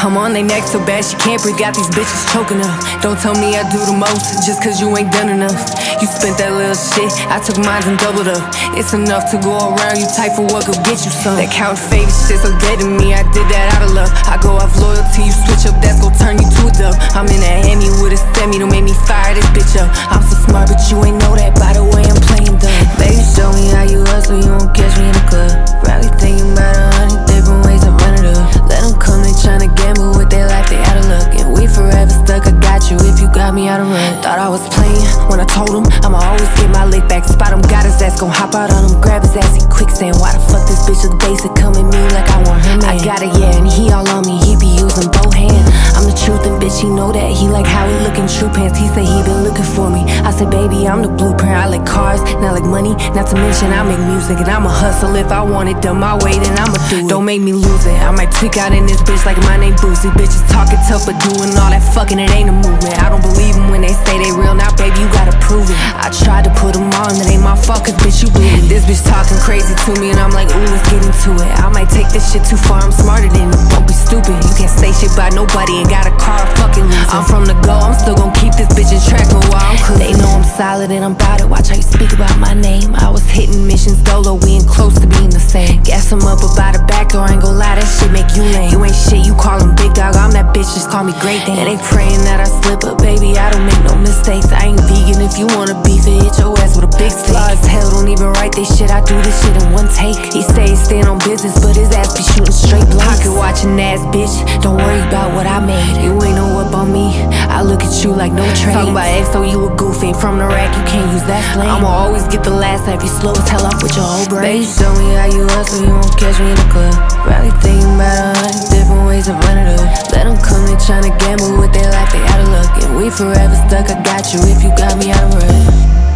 I'm on they neck so bad she can't breathe, got these bitches choking up. Don't tell me I do the most, just cause you ain't done enough. You spent that little shit, I took mine and doubled up. It's enough to go around, you type for what could get you some. That count favor shit so dead to me, I did that out of love. I go off loyalty, you switch up, that's gon' turn you to a dub. I'm in a Hemi with a semi, don't make me fire this bitch up. I'm so smart but you ain't know that by the way I'm playing dumb. Baby, show me how you hustle, you won't catch me in the club. Probably thinking about 100 different ways to run it up. Let them come, they tryna gamble with their life, they out of luck. And we forever stuck, I got you if you got me out of run. Thought I was playing when I told him I'ma always get my lick back. Spot him, got his ass, gon' hop out on him, grab his ass, he quicksand. Why the fuck this bitch look basic, come at me like I want her man? I got it, yeah, and he all on me, he be using both hands. I'm the truth and bitch, he know that. He like how he looking true pants, he say he been looking for me. I said, baby, I'm the blueprint, I like cars, not like money. Not to mention I make music and I'ma hustle. If I want it done my way, then I'ma do it. Don't make me lose it, I might tweak out in this bitch like my name Boosie. Bitches talking tough but doing all that fucking, it ain't a movement. I don't believe them when they say they real, now baby you gotta prove it. I tried to put them on, it ain't my fault cause bitch you bleed. This bitch talking crazy to me and I'm like, ooh, let's get into it. I might take this shit too far, I'm smarter than you, don't be stupid. You can't say shit about nobody and got a car fucking loser. I'm from the go, I'm still gon' keep this bitch in track while I'm cruising. They know I'm solid and I'm bout it, watch how you speak about my name. I was hitting missions dolo, we ain't close to being the same. Gas him up about the back door, ain't gon' lie, that shit make you lame. You ain't shit, you call him big dog, I'm that bitch, just call me Great Dane. And they praying that I slip up, baby, I don't make no mistakes. I ain't vegan, if you wanna beef it, hit your ass with a big steak. Flaw as hell, don't even write this shit, I do this shit in one take. He say he's staying on business, but his ass be shooting straight blanks. Pocket watching ass bitch, don't worry about what I made. You ain't know up on me, I look at you like no trade. Talk about XO, you a goof, ain't from the rack, you can't use that slang. I'ma always get the last laugh, you slow as hell off with your whole brain. Baby, show me how you hustle, you won't catch me in the club. Probably thinking about 100 different ways to run it up. Let them come, they tryna gamble with their life, they out of luck. And we forever stuck, I got you if you got me out of run.